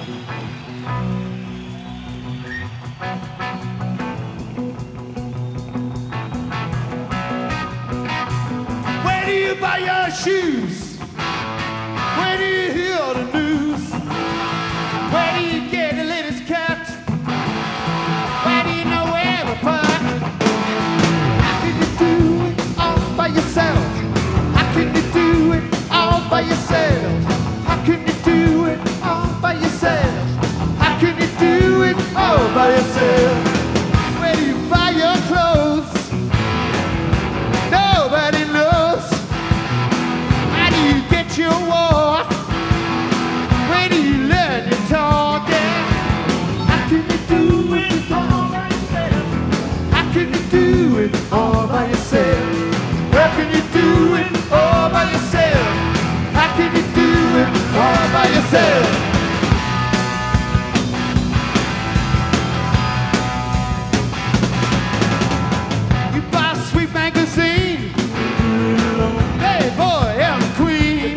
Where do you buy your shoes? Where do you hear the news? Where do you get the latest cut? Where do you know where to park? How can you do it all by yourself? How can you do it all by yourself? How can you do it all by yourself? How can you do it all by yourself? Where do you buy your clothes? Nobody knows. How do you get your walk? Where do you learn your talk? Yeah. How can you do it all by yourself? How can you do it all by yourself? How can you do it all by yourself? How can you do it all by yourself? You buy a sweet magazine, Playboy and Queen.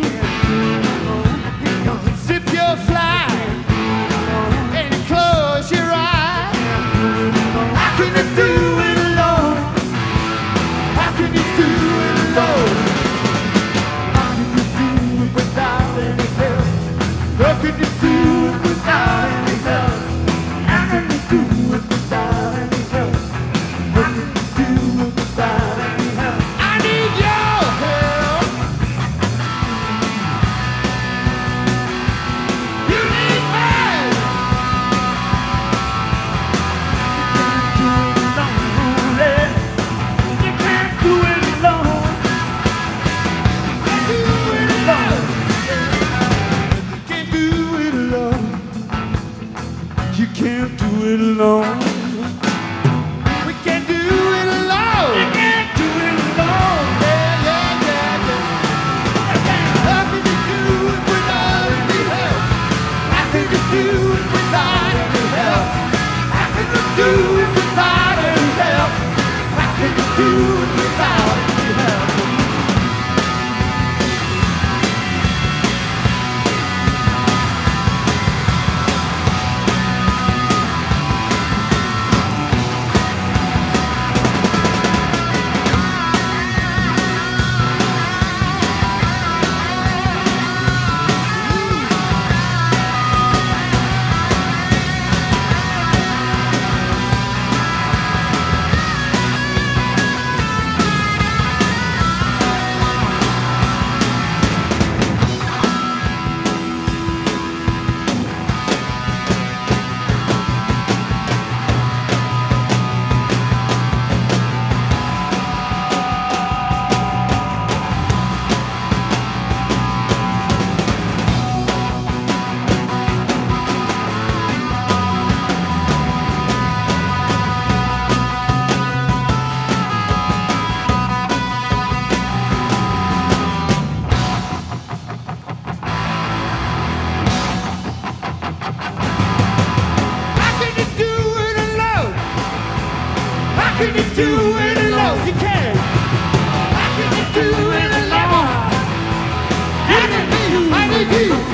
Zip your fly and close your eyes. How can you do it alone? How can you do it alone? How can you do it without any help? How can you do it without any help? How can you do it without any help? How can you do it without any help? I need your help. You need mine. You can't do it alone. You can't do it alone. You can't do it alone. We can't do it alone. You can't do it alone. Yeah, yeah, yeah, yeah. How can you do it without any help? How can you do it without any help? How can you do it without any help? How can you do it without any help? How can you do it alone? How can you do it alone? You can't. How can you do it alone? I need you.